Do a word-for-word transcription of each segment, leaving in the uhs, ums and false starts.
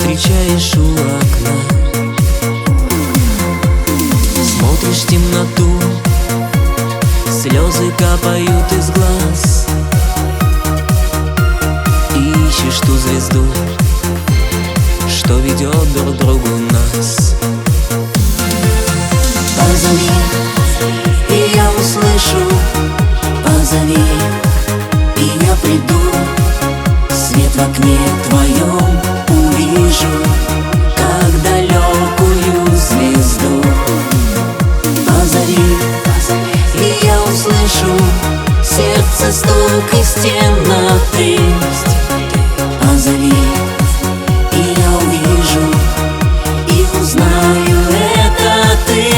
встречаешь у окна. Смотришь в темноту, слезы капают из глаз. Ищешь ту звезду, что ведет друг к другу нас. Позови, и я услышу. Позови, и я приду. Свет в окне твоем увижу, как далекую звезду. Позови, и я услышу сердце стук из темноты. Позови, и я увижу и узнаю, это ты.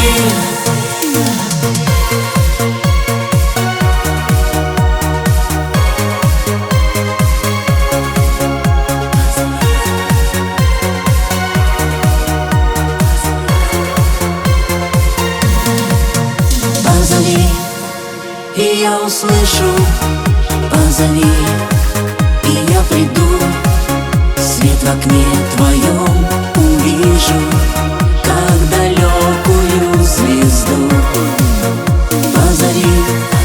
Позови, и я услышу. Позови, и я приду. Свет в окне твоем увижу, как далекую звезду. Позови,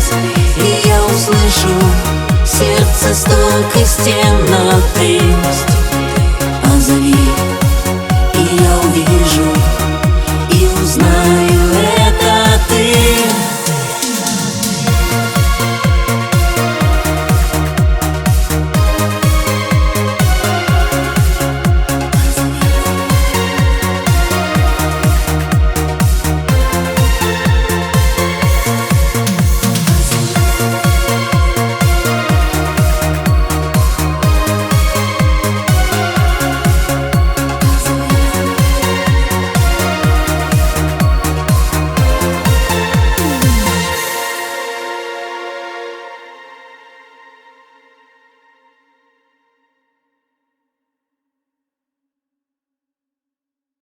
и я услышу сердце стук из темноты.